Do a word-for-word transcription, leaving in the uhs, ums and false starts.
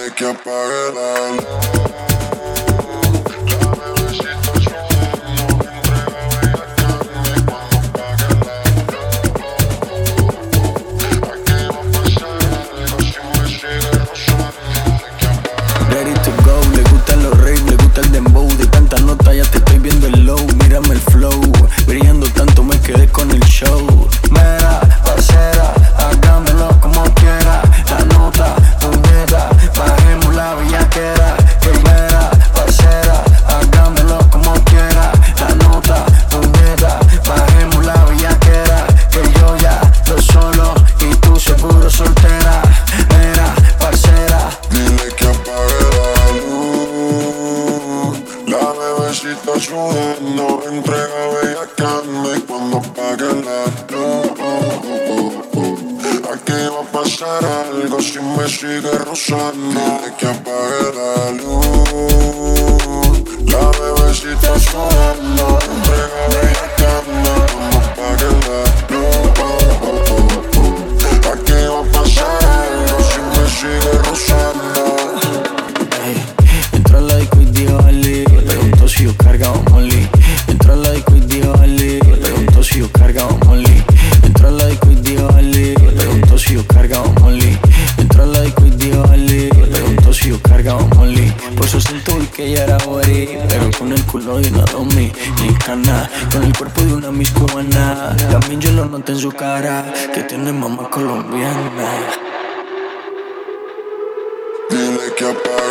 Dile que apague la luz. Ready to go, le gustan los raves, le gusta el dembow. De tanta nota ya te estoy viendo el low. Mírame el flow, brillando tanto me quedé con el show. Mera, parcera, hagámoslo como quiera. La nota, puñeta, bajemos la bellaquera. Que mera, parcera, hagámoslo como quiera. La nota, puñeta, bajemos la bellaquera. Que yo ya lo solo y tú seguro soltera. Mera, parcera, Dile que apague la luz. La bebecita sudando, entrega bella carne cuando apague la luz. Aquí va a pasar algo si me sigue rozando. Dile que apague la luz. La bebecita sudando, entrega bella carne cuando apague la luz. Aquí va a pasar algo si me sigue rozando. ey. Entró a la disco y dijo Ali, preguntó si yo cargaba Molly. Entró a la disco y dijo Ali, preguntó si yo cargaba Molly. Entró a la disco y dijo Ali, preguntó si yo cargaba Molly. Entró a la disco y dijo Ali, preguntó si yo cargaba Molly. Por su acento vi que ella era bori, pero con el culo de una domi mexicana, con el cuerpo de una miss cubana. También yo lo noté en su cara, que tiene mamá colombiana. Dile que apague